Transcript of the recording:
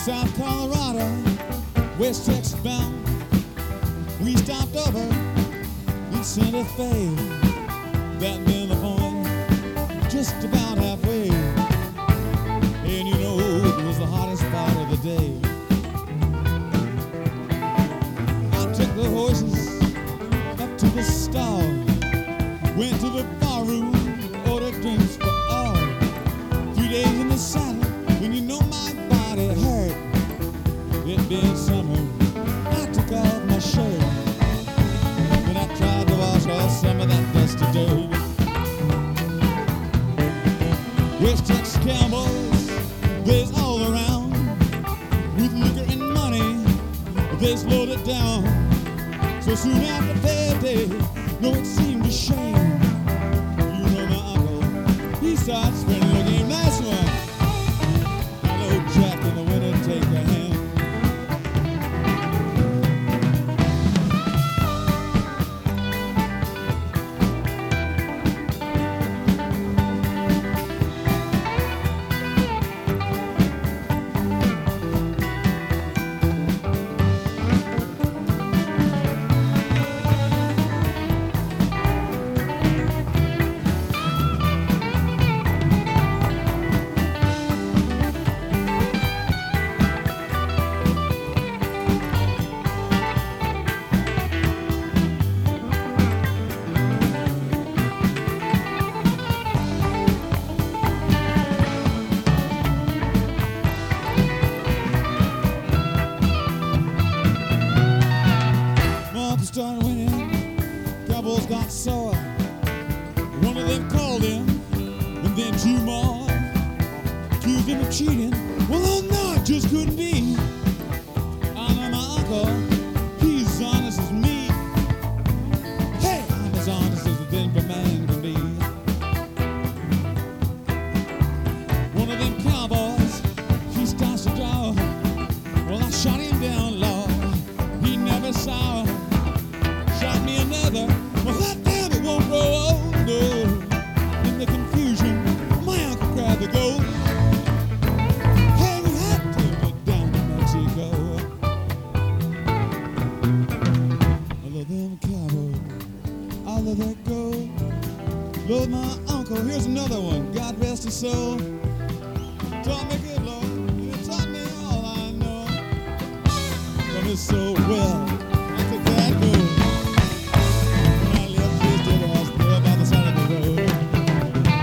South Colorado, West Texas bound. We stopped over in Santa Fe. That been the point, just about halfway. And you know it was the hottest part of the day. I took the horses up to the stall, went to the bar room, ordered drinks for all. 3 days in the saddle, when you know my body hurt. It been summer, I took off my shirt, and I tried to wash off some of that dusty dirt. West Texas cowboys, they's all around, with liquor and money, they's loaded down. So soon after payday, no, it seemed a shame. You know my uncle, he starts spinning the game. Nice one. Hello, Jack, in the winter, take a hand. Started winning, cowboys got sore. One of them called him, and then two more accused him of cheating. Well, no, it just couldn't be. I know my uncle, he's as honest as me. Hey, I'm as honest as a Denver man can be. One of them cowboys, he starts to draw. Well, I shot him down, Lord, he never saw. Shot me another, well, that damn it won't grow old, no. In the confusion, my uncle grabbed the gold. Hey, we had to get down to Mexico. I love them cowboys, I love that gold. Lord, my uncle, here's another one, God rest his soul. Taught me good, Lord, you taught me all I know. Love me so well, I took that gold.